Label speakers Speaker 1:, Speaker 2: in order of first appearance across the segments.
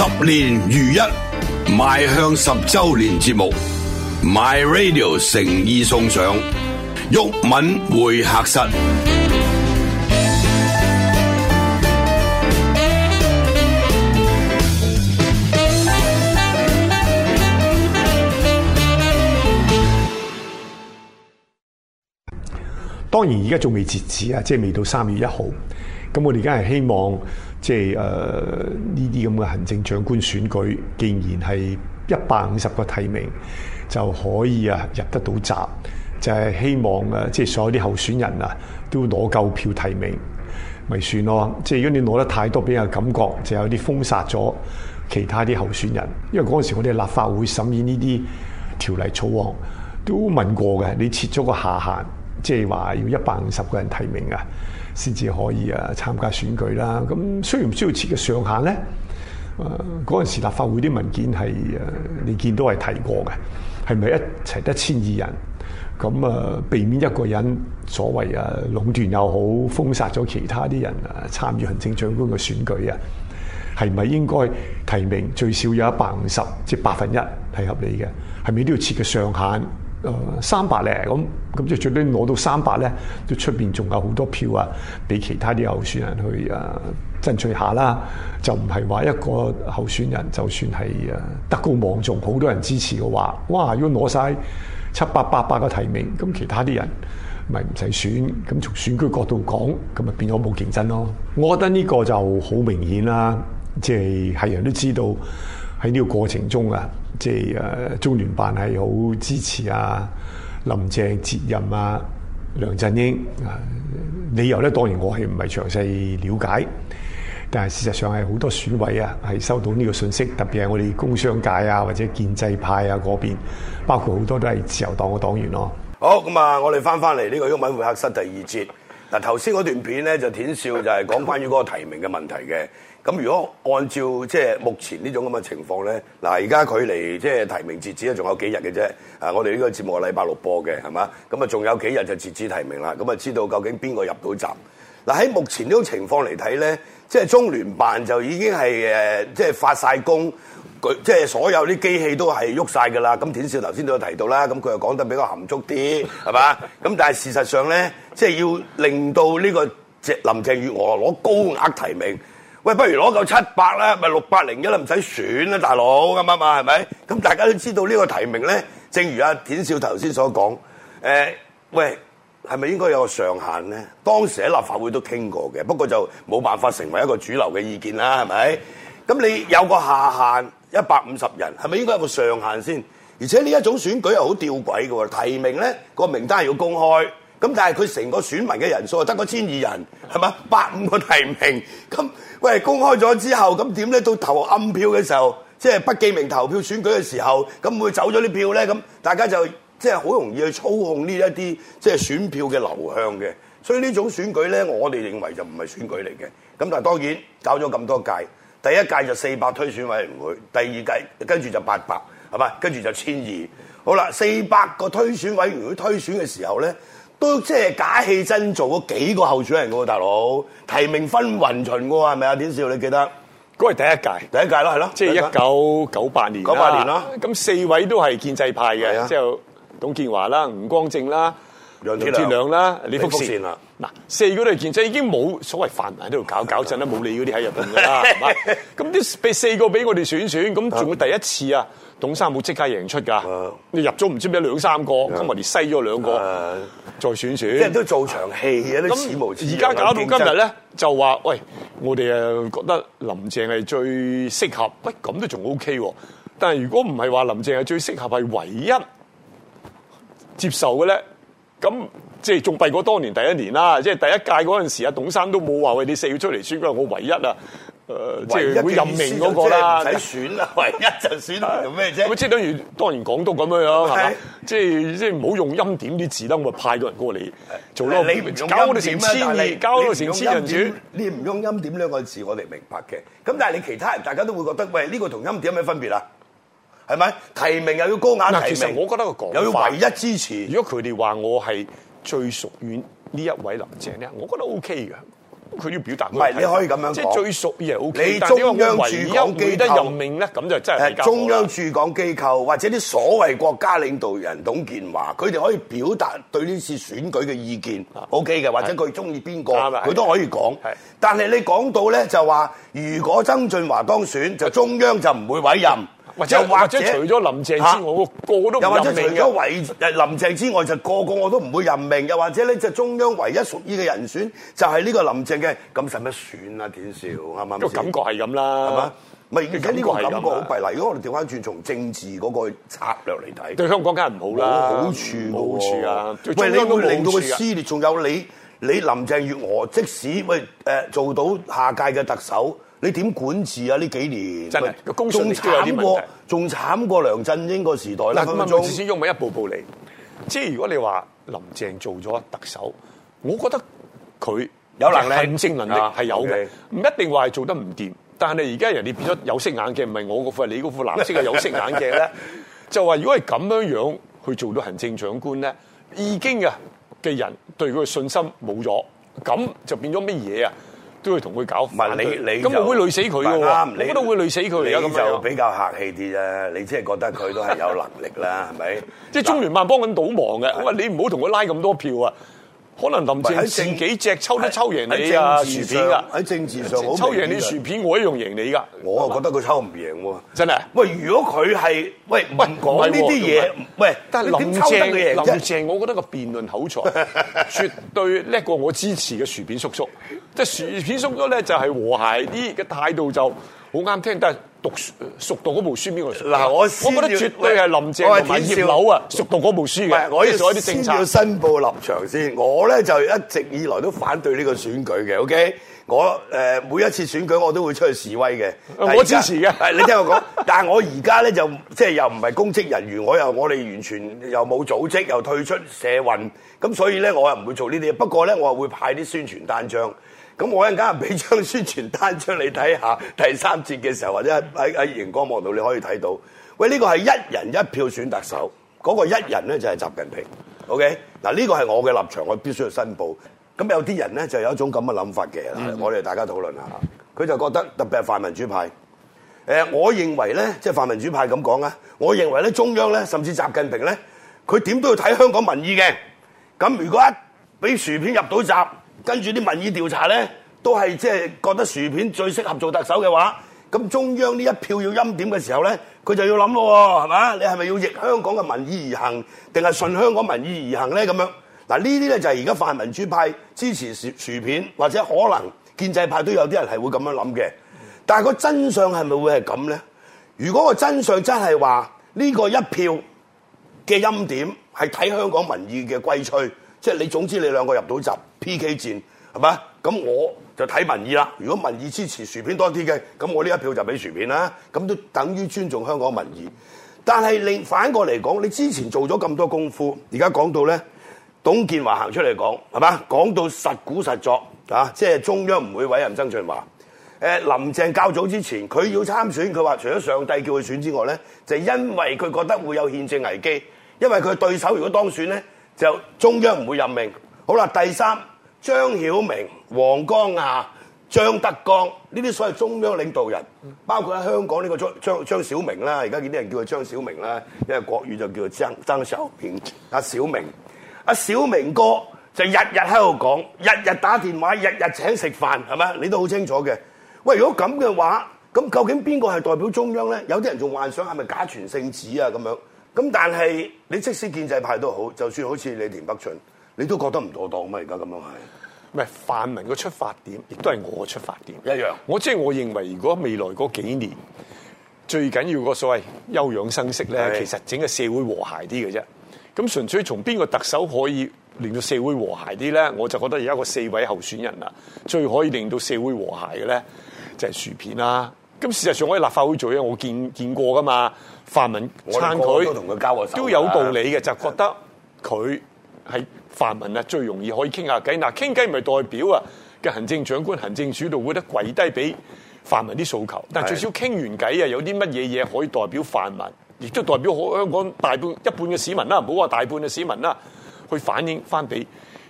Speaker 1: 10年如一，邁向10周年節目 ，My Radio 誠意送上毓民會客室。
Speaker 2: 當然而家仲未截止啊，即係未到3月1號。咁我哋而家係希望，即係呢啲咁嘅行政長官選舉，既然係150個提名就可以入得到閘，就係希望即係所有啲候選人都攞夠票提名，咪算咯。即係如果你攞得太多，俾人感覺就有啲封殺咗其他啲候選人。因為嗰陣時我哋立法會審議呢啲條例草案都問過嘅，你設咗個下限。即係話要150個人提名先至可以參加選舉啦。咁需唔需要設嘅上限咧？嗰陣時立法會啲文件係你見到係提過嘅，係咪一齊得1200人？咁避免一個人所謂壟斷又好，封殺咗其他啲人參與行政長官嘅選舉係咪應該提名最少有150，即係1/8係合理嘅？係咪都要設嘅上限？300咧，咁即係最尾攞到300咧，都出邊仲有好多票俾其他啲候選人去爭取下啦。就唔係話一個候選人就算係德高望重，好多人支持嘅話，哇！如果攞晒700、800個提名，咁其他啲人咪唔使選。咁從選舉角度講，咁咪變咗冇競爭咯。我覺得呢個就好明顯啦，即係人都知道喺呢個過程中即係中聯辦係好支持林鄭接任梁振英理由咧，當然我係唔係詳細了解，但係事實上係好多選委係收到呢個信息，特別係我哋工商界或者建制派嗰邊，包括好多都係自由黨嘅黨員咯。
Speaker 3: 好，咁我哋翻嚟呢個毓民會客室第2節。嗱，頭先嗰段片咧就田少就係講關於嗰個提名嘅問題嘅。咁如果按照即係目前呢種咁嘅情況咧，嗱而家距離即係提名截止仲有幾日嘅啫。我哋呢個節目係禮拜6播嘅，係嘛？咁仲有幾日就截止提名啦。咁知道究竟邊個入到閘？嗱，喺目前呢種情況嚟睇咧，即係中聯辦就已經係即係發晒功，即係所有啲機器都係喐晒㗎啦。咁田少頭先都有提到啦，咁佢又講得比較含蓄啲，係嘛？咁但係事實上咧，即係要令到呢個林鄭月娥攞高額提名。喂，不如攞夠700啦，咪601啦，唔使選啦，大佬咁係咪？咁大家都知道呢個提名咧，正如田少頭先所講，喂，係咪應該有個上限咧？當時喺立法會都傾過嘅，不過就冇辦法成為一個主流嘅意見啦，係咪？咁你有個下限150人，係咪應該有個上限先？而且呢一種選舉又好吊詭嘅喎，提名咧個名單要公開。咁但係佢成個選民嘅人數得個1200人，係嘛？85個提名，咁喂公開咗之後，咁點咧？到投暗票嘅時候，即係不記名投票選舉嘅時候，咁會走咗啲票咧？咁大家就即係好容易去操控呢一啲即係選票嘅流向嘅。所以呢種選舉咧，我哋認為就唔係選舉嚟嘅。咁但係當然搞咗咁多屆，第一屆就400推選委員會，第二屆跟住就800，係嘛？跟住就1200。好啦，400個推選委員會推選嘅時候咧，都即係假戲真做嗰幾個候選人喎，大佬提名分雲巡喎，係咪啊？田少你記得？
Speaker 4: 嗰係第一屆啦，係咯，即係1998年。98年啦，咁4位都係建制派嘅，即係董建華啦、吳光正啦、楊鐵良啦、李福善啦。嗱，4個都係建制，已經冇所謂泛民喺度搞震啦，冇理嗰啲喺入邊㗎啦，係嘛？咁啲俾4個俾我哋選，咁仲會第一次啊？董生冇即刻贏出㗎，你入咗唔知咩2-3個，今日你篩咗2個，再選，即
Speaker 3: 係都做場戲嘅，都似無似樣。
Speaker 4: 而家搞到今日咧，就話喂，我哋覺得林鄭係最適合，喂咁都仲 OK 喎。但係如果唔係話林鄭係最適合，係唯一接受嘅咧，咁即係仲弊過當年第一年啦。即係第一屆嗰陣時，董生都冇話喂你4要出嚟選舉，我唯一即係會任命嗰個啦，
Speaker 3: 唔使選啦，唯一就選做咩啫？
Speaker 4: 咁即係等於當年港督咁樣樣，係嘛？即係唔好用欽點啲字啦，我咪派個人過嚟做咯。
Speaker 3: 你唔用
Speaker 4: 搞到成1200，搞到成1000人主。
Speaker 3: 你唔用欽點2個字，我哋明白嘅。咁但係你其他人，大家都會覺得喂，呢個同欽點有咩分別啊？係咪提名又要高額提名？
Speaker 4: 其實我覺得個講法
Speaker 3: 又要唯一支持。
Speaker 4: 如果佢哋話我係最屬於呢一位林鄭咧，我覺得 OK 嘅。 佢要表達。
Speaker 3: 唔係你可以咁樣講，
Speaker 4: 即係最屬意係 O K。
Speaker 3: 你中央駐港機構
Speaker 4: 任命咧，咁就真係
Speaker 3: 中央駐港機構或者啲所謂國家領導人董建華，佢哋可以表達對呢次選舉嘅意見 ，O K 嘅，或者佢中意邊個，佢都可以講。但係你講到咧就話，如果曾俊華當選，就中央就唔會委任。或者
Speaker 4: 除咗林鄭之外，我個個都唔任命嘅。
Speaker 3: 又或者除咗林鄭之外，就個個我都唔會任命。又或者咧，就中央唯一屬意嘅人選就係呢個林鄭嘅，咁使乜選啊？田少係咪？
Speaker 4: 個感覺係咁啦，係嘛？
Speaker 3: 唔係而家呢個感覺好弊啦。如果我哋調翻轉從政治嗰個策略嚟睇，
Speaker 4: 對香港梗係唔好啦，
Speaker 3: 冇好處嘅
Speaker 4: 冇好處啊！
Speaker 3: 喂，你會令到佢撕裂，仲有你林鄭月娥，即使做到下屆嘅特首。你點管治啊？呢幾年
Speaker 4: 真係個公信力都有啲問題，
Speaker 3: 仲慘過梁振英個時代啦。
Speaker 4: 咁啊，至少喐咪一步步嚟。即係如果你話林鄭做咗特首，我覺得佢
Speaker 3: 有能力、
Speaker 4: 行政能力係有嘅，唔一定話係做得唔掂。但係而家人哋變咗有色眼鏡，唔係我嗰副係你嗰副藍色嘅有色眼鏡咧，就話如果係咁樣去做到行政長官咧，已經嘅人對佢嘅信心冇咗，咁就變咗乜嘢啊？都會同佢搞，
Speaker 3: 唔係你
Speaker 4: 咁我會累死佢嘅喎，我覺得會累死佢。
Speaker 3: 你就比較客氣啲啫，你即係覺得佢都係有能力啦，係咪？
Speaker 4: 即係中聯辦幫緊倒忙嘅，我話你唔好同佢拉咁多票啊！可能林鄭自己隻抽都抽贏你啊薯片㗎，
Speaker 3: 喺政治上
Speaker 4: 抽贏你薯片，我一樣贏你㗎。
Speaker 3: 我啊覺得佢抽唔贏喎，
Speaker 4: 真係。
Speaker 3: 喂，如果佢係唔講呢啲嘢，喂，
Speaker 4: 但係林鄭，我覺得個辯論口才絕對叻過我支持嘅薯片叔叔。即係薯片叔叔咧，就係和諧啲嘅態度就好啱聽，但係熟讀嗰部書邊個熟？
Speaker 3: 嗱，我
Speaker 4: 覺得絕對係林鄭同埋葉劉啊，熟讀嗰部書嘅。
Speaker 3: 我要做一啲政策，先要申報立場先。我咧就一直以來都反對呢個選舉嘅。OK， 我每一次選舉我都會出去示威嘅。
Speaker 4: 我支持嘅。
Speaker 3: 你聽我講，但係我而家咧就即係又唔係公職人員，我哋完全又冇組織，又退出社運，咁所以咧我又唔會做呢啲嘢。不過咧我係會派啲宣傳單張。咁我一陣間俾張宣傳單張你睇下，第3節嘅時候或者喺熒光幕度你可以睇到。喂，呢個係一人一票選特首，嗰個一人咧就係習近平。OK， 嗱呢個係我嘅立場，我必須要申報。咁有啲人咧就有一種咁嘅諗法嘅，我哋大家討論下。佢就覺得特別係泛民主派，我認為咧，即係泛民主派咁講啊，我認為咧中央咧甚至習近平咧，佢點都要睇香港民意嘅。咁如果一俾薯片入到閘，跟住啲民意調查咧，都係即係覺得薯片最適合做特首嘅話，咁中央呢一票要欽點嘅時候咧，佢就要諗咯，係嘛？你係咪要逆香港嘅民意而行，定係順香港民意而行咧？咁樣嗱，呢啲咧就係而家泛民主派支持薯片，或者可能建制派都有啲人係會咁樣諗嘅。但係個真相係咪會係咁咧？如果個真相真係話呢個一票嘅欽點係睇香港民意嘅歸趨，即係你總之你兩個入到閘 PK 戰係嘛？咁我就睇民意啦。如果民意支持薯片多啲嘅，咁我呢一票就俾薯片啦。咁都等於尊重香港民意。但係你反過嚟講，你之前做咗咁多功夫，而家講到咧，董建華行出嚟講係嘛？講到實估實作啊，即係中央唔會委任曾俊華。林鄭較早之前佢要參選，佢話除咗上帝叫佢選之外咧，就因為佢覺得會有憲政危機，因為佢對手如果當選咧，就中央唔會任命。好啦，第三，張曉明、黃江亞、張德江呢啲所謂中央領導人，包括喺香港呢個張小明啦，而家見啲人叫佢張小明啦，因為國語就叫做張小平。阿小明哥就日日喺度講，日日打電話，日日請食飯，係咪？你都好清楚嘅。喂，如果咁嘅話，咁究竟邊個係代表中央咧？有啲人仲幻想係咪假傳聖旨啊咁樣？咁但係你即使建制派都好，就算好似你田北俊，你都覺得唔妥當嘛？而家咁樣係，
Speaker 4: 唔係泛民嘅出發點，亦都係我嘅出發點
Speaker 3: 一樣。
Speaker 4: 我認為，如果未來嗰幾年最緊要個所謂休養生息咧，其實整個社會和諧啲嘅啫。咁純粹從邊個特首可以令到社會和諧啲咧？我就覺得而家個4位候選人啊，最可以令到社會和諧嘅咧，就係薯片啦。咁事實上我喺立法會做嘢，我見過噶嘛。泛民撐佢
Speaker 3: 都同佢交過手，
Speaker 4: 都有道理嘅，就覺得佢係泛民啊，最容易可以傾下偈。嗱，傾偈唔係代表啊嘅行政長官、行政主導會得跪低俾泛民啲訴求，但係最少傾完偈啊，有啲乜嘢嘢可以代表泛民，亦都代表香港一半嘅市民啦，唔好話大半嘅市民啦，去反映翻俾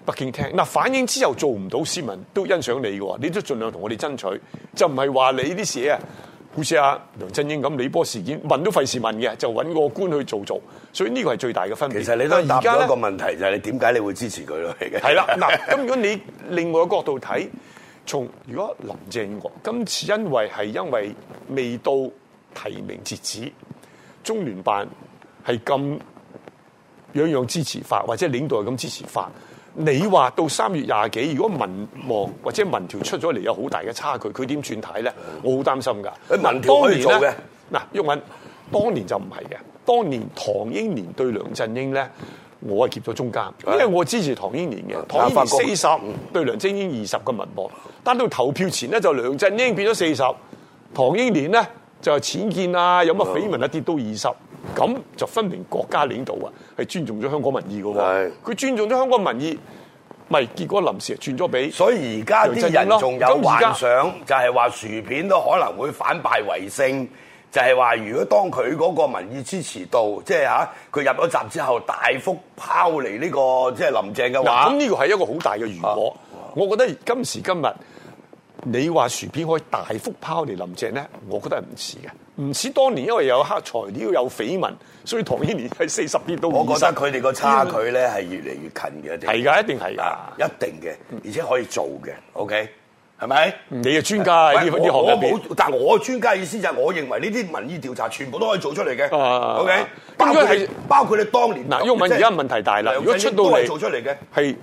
Speaker 4: 北京聽。嗱，反映之後做唔到，市民都欣賞你嘅喎，你都盡量同我哋爭取，就唔係話你啲事啊，好似阿梁振英咁李波事件問都費事問嘅，就揾個官去做，所以呢個係最大嘅分別。
Speaker 3: 其實你都答咗一個問題，就係你點解你會支持佢咯？
Speaker 4: 係啦，嗱，咁如果你另外一個角度睇，如果林鄭月娥今次因為未到提名截止，中聯辦係咁樣支持法，或者領導係咁支持法，你話到3月20幾，如果民望或者民調出咗嚟有好大嘅差距，佢點轉睇咧？我好擔心㗎。
Speaker 3: 民調可以做嘅。
Speaker 4: 嗱，毓民，當年就唔係嘅。當年唐英年對梁振英咧，我係夾咗中間，因為我支持唐英年嘅。唐英年40對梁振英20個民望，但到投票前咧就梁振英變咗40，唐英年咧就係僭建啊，有乜緋聞啊跌到20，咁就分明國家領導啊係尊重咗香港民意嘅喎。佢尊重咗香港民意，咪結果臨時轉咗俾。
Speaker 3: 所以而家啲人仲有幻想，就係話薯片都可能會反敗為勝。就係話，如果當佢嗰個民意支持度，即係佢入咗閘之後，大幅拋離呢個即係林鄭嘅話，
Speaker 4: 咁呢個係一個好大嘅如果。我覺得今時今日，你話薯片可以大幅拋離林鄭咧，我覺得係唔似嘅，唔似當年因為有黑材料有緋聞，所以唐英年係40跌到20。
Speaker 3: 我覺得佢哋個差距咧係越嚟越近嘅。
Speaker 4: 係㗎，一定係㗎，
Speaker 3: 一定嘅，而且可以做嘅。OK。係咪？
Speaker 4: 你係專家喺呢行入邊，
Speaker 3: 但係我專家意思就係我認為呢啲民意調查全部都可以做出嚟嘅。OK，包括你當年
Speaker 4: 嗱，毓民而家問題大啦。如果出到嚟
Speaker 3: 做出嚟嘅
Speaker 4: 係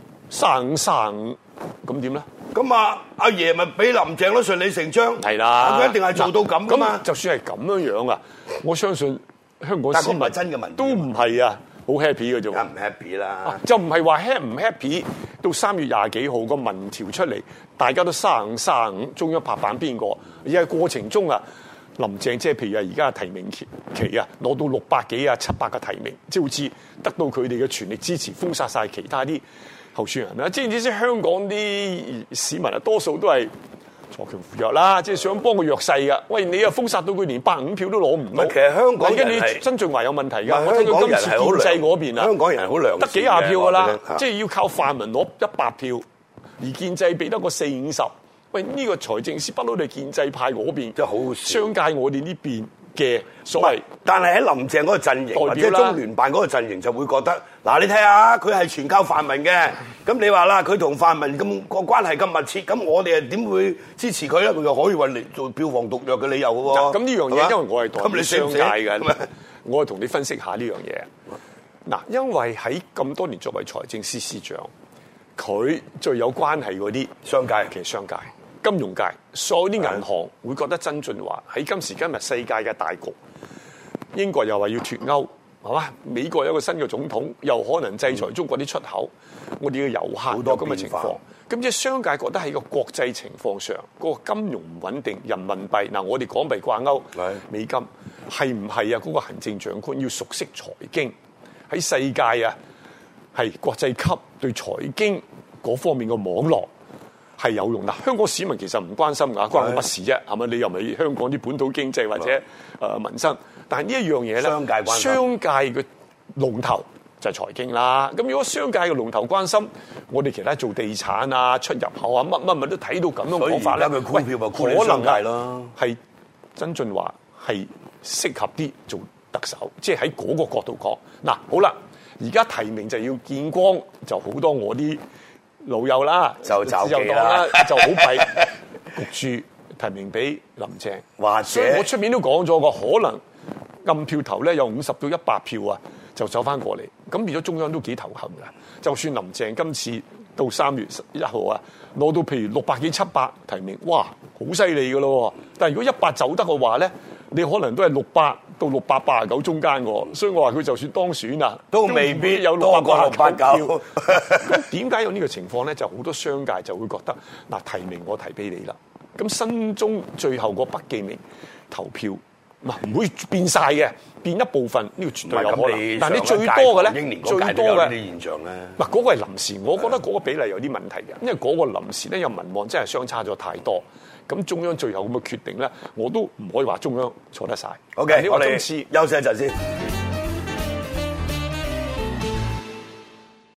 Speaker 4: 35，咁點咧？
Speaker 3: 咁阿爺咪俾林鄭咯，順理成章。
Speaker 4: 係啦，
Speaker 3: 佢一定係做到咁噶嘛。
Speaker 4: 咁就算係咁樣啊，我相信香港市民
Speaker 3: 真嘅民
Speaker 4: 都唔係啊。好 happy 嘅啫，
Speaker 3: 梗唔 happy 啦！
Speaker 4: 就唔係話 happy 唔 happy，到3月20幾號個民調出嚟，大家都35，中央拍板邊個？而係過程中啊，林鄭即係譬如而家提名期啊，攞到600幾700個提名，即係好似得到佢哋嘅全力支持，封殺晒其他啲候選人啦。知唔知香港啲市民啊，多數都係鋤強扶弱啦，即係想幫個弱勢㗎。喂，你又封殺到佢連105票都攞唔到。
Speaker 3: 其實香港人
Speaker 4: 係曾俊華有問題㗎。我聽到今次建制嗰邊啊，
Speaker 3: 香港人好良，
Speaker 4: 得幾廿票㗎啦，即係要靠泛民攞100票，而建制俾得個40-50。喂，呢個財政司不嬲，你建制派嗰邊，
Speaker 3: 即係好
Speaker 4: 商界我哋呢邊嘅所謂。
Speaker 3: 但係喺林鄭嗰個陣營或者中聯辦嗰個陣營就會覺得，嗱，你睇下佢係全靠泛民嘅，咁你話啦，佢同泛民咁個關係咁密切，咁我哋係點會支持佢咧？佢又可以話嚟做票房毒藥嘅理由嘅喎。
Speaker 4: 咁呢樣嘢，因為我係代表商界嘅，我係同你分析下呢樣嘢。嗱，因為喺咁多年作為財政司司長，佢最有關係嗰啲
Speaker 3: 商界，
Speaker 4: 其實商界、金融界，所有啲銀行會覺得曾俊華喺今時今日世界嘅大局，英國又話要脫歐，係嘛？美國有一個新嘅總統，又可能制裁中國啲出口，我哋嘅遊客好多咁嘅情況。咁即係商界覺得喺個國際情況上，嗰個金融唔穩定，人民幣嗱，我哋港幣掛鈎，美金係唔係啊？嗰個行政長官要熟悉財經，喺世界啊係國際級對財經嗰方面嘅網絡係有用。嗱，香港市民其實唔關心㗎，關我乜事啫？係咪？你又唔係香港啲本土經濟或者民生？但係呢一樣嘢咧，商界嘅龍頭就係財經啦。咁如果商界嘅龍頭關心，我哋其他做地產啊、出入口啊、乜都睇到咁樣講法咧。
Speaker 3: 佢股票咪可能
Speaker 4: 係曾俊華係適合啲做特首，即係喺嗰個角度講。嗱，好啦，而家提名就要見光，就好多我啲老友啦，
Speaker 3: 就走記啦，
Speaker 4: 就好弊焗住提名俾林鄭，
Speaker 3: 或者
Speaker 4: 我出面都講咗個可能。暗票頭咧有50到100票啊，就走翻過嚟，咁變咗中央都幾頭痕㗎。就算林鄭今次到3月1號啊，攞到譬如600幾700提名，哇，好犀利㗎咯。但係如果100走得嘅話咧，你可能都係600到689中間喎。所以我話佢就算當選啊，
Speaker 3: 都未必有
Speaker 4: 689
Speaker 3: 過689。
Speaker 4: 咁點解有呢個情況咧？就好多商界就會覺得嗱，提名我提俾你啦，咁新中最後個不記名投票。唔會變晒嘅，變一部分呢個絕對有可能。但係你最多嘅咧，最多嘅
Speaker 3: 啲現象咧，
Speaker 4: 嗱，嗰個係臨時，我覺得嗰個比例有啲問題嘅，因為嗰個臨時咧有民望真係相差咗太多。咁中央最後咁嘅決定咧，我都唔可以話中央錯得晒。
Speaker 3: OK，我哋休息一陣先。